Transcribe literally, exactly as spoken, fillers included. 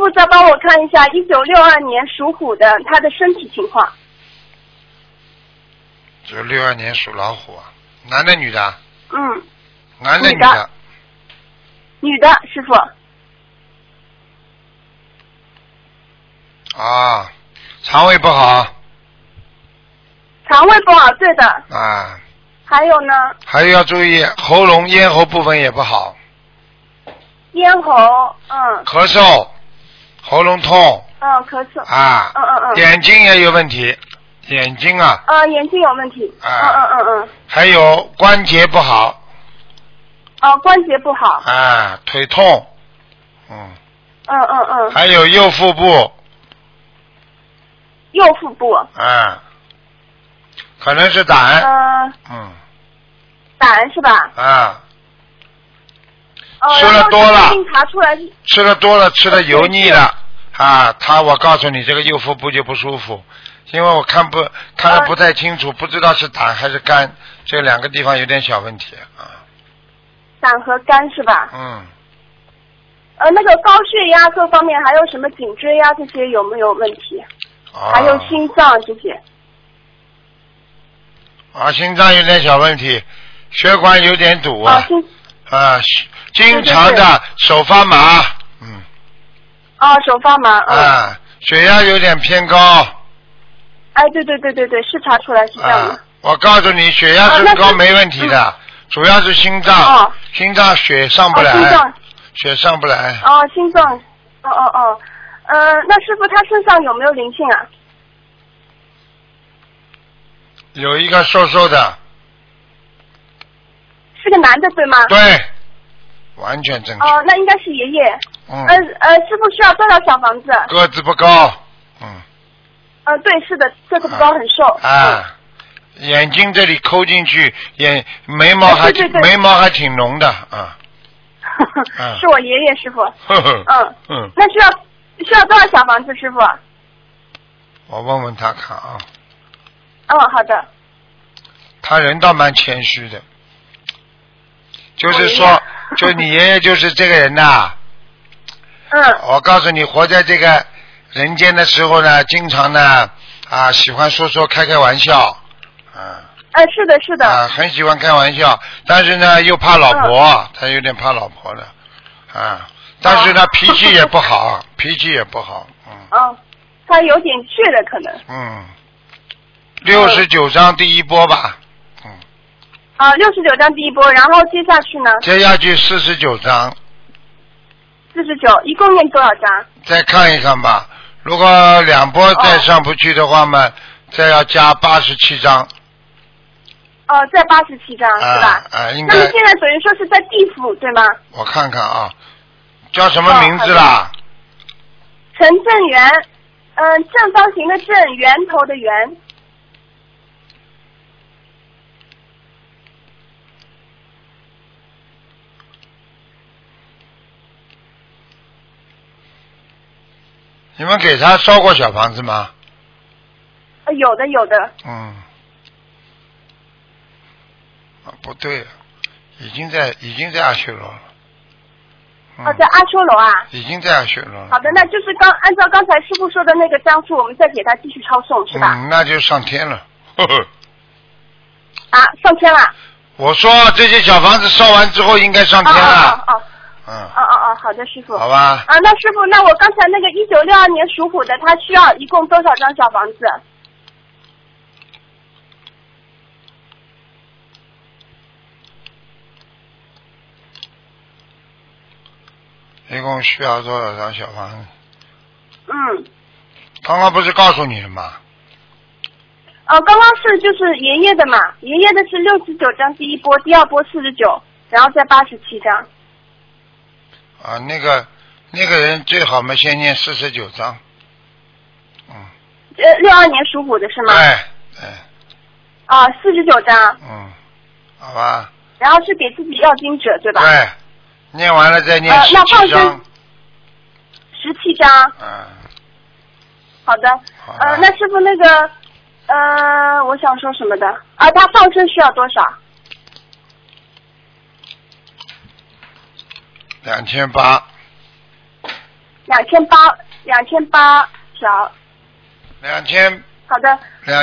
傅再帮我看一下一九六二年属虎的他的身体情况。 九六二年属老虎啊，男的女的？ 嗯。 男的女的？ 女的，师傅。 啊，肠胃不好。 肠胃不好，对的。 啊。 还有呢？ 还有要注意喉咙、咽喉部分也不好。 咽喉，嗯。 咳嗽，喉咙痛。 嗯，咳嗽。 啊。 嗯嗯嗯。 眼睛也有问题，眼睛啊。 呃，眼睛有问题。 啊。 嗯嗯嗯嗯。 还有关节不好。 哦，关节不好。 啊，腿痛。嗯。 嗯嗯嗯。 还有右腹部。 右腹部。 啊。可能是胆。 呃。 嗯。 胆是吧？ 啊。 哦， 吃了多了。 查出来。 吃了多了，吃的油腻了啊！他，我告诉你，这个右腹部就不舒服，因为我看不看的不太清楚，不知道是胆还是肝，这两个地方有点小问题啊。 胆和肝是吧？ 嗯。 呃，那个高血压各方面还有什么颈椎呀、这些有没有问题？ 啊。 还有心脏这些。 啊，心脏有点小问题，血管有点堵啊。 啊，心。 啊，经常的手发麻，嗯。 哦，手发麻。嗯。 啊，血压有点偏高。 哎，对对对对对，是查出来是这样的。 啊，我告诉你，血压升高没问题的，主要是心脏， 哦、 心脏血上不来， 哦、心脏血上不来。 哦，心脏，哦哦哦，呃，那师傅他身上有没有灵性啊？ 有一个瘦瘦的。 是个男的对吗？ 对，完全正确。 哦，那应该是爷爷。 嗯。 呃呃，师傅需要多少小房子？ 个子不高，嗯。 呃，对，是的，个子不高，很瘦。 啊，嗯、眼睛这里抠进去，眼眉毛还、哎、 对对对眉毛还挺浓的啊。 嗯、是我爷爷师傅。 呵呵嗯嗯。 那需要需要多少小房子，师傅？ 我问问他看啊。 嗯，好的。 他人倒蛮谦虚的。就是说，就你爷爷就是这个人呐。 嗯。 我告诉你，活在这个人间的时候呢，经常呢啊喜欢说说开开玩笑，啊。 哎、呃，是的，是的。 啊，很喜欢开玩笑，但是呢又怕老婆，嗯、他有点怕老婆的，啊，但是呢、哦、脾气也不好，脾气也不好，嗯。 哦，他有点倔的可能。 嗯。六十九章第一波吧。 啊，六十九章第一波，然后接下去呢？ 接下去四十九章。 四十九，一共念多少章？ 再看一看吧，如果两波再上不去的话嘛，哦、再要加八十七章。 哦，再八十七章、 啊、 是吧？ 啊，应该。 那么现在等于说是在地府对吗？ 我看看啊，叫什么名字啦？ 哦、陈正元，嗯、呃，正方形的正，源头的源。 你们给他烧过小房子吗？ 呃，有的有的。 嗯。啊，不对，已经在已经在阿修罗了。 嗯、哦，在阿修罗啊。 已经在阿修罗了。 好的，那就是刚按照刚才师傅说的那个章数，我们再给他继续抄送，是吧？ 嗯，那就上天了。呵呵。 啊，上天了。 我说这些小房子烧完之后应该上天了。 哦哦哦。 嗯， 哦哦哦，好的，师傅。 好吧。 啊，那师傅，那我刚才那个一九六二年属虎的，他需要一共多少张小房子？ 一共需要多少张小房子？ 嗯。 刚刚不是告诉你了吗？ 哦、呃，刚刚是就是爷爷的嘛，爷爷的是六十九张第一波，第二波四十九，然后再八十七张。 啊，那个那个人最好嘛，先念四十九章。嗯。 呃，六二年属虎的是吗？ 对对。 啊，四十九章。 嗯，好吧。 然后是给自己要经者，对吧？ 对，念完了再念十七章。 十七章。 嗯。 好的。 好呃，那师傅那个，呃，我想说什么的啊？他放生需要多少？ 两千八。 两千八，两千八条。 两千。 好的。 两。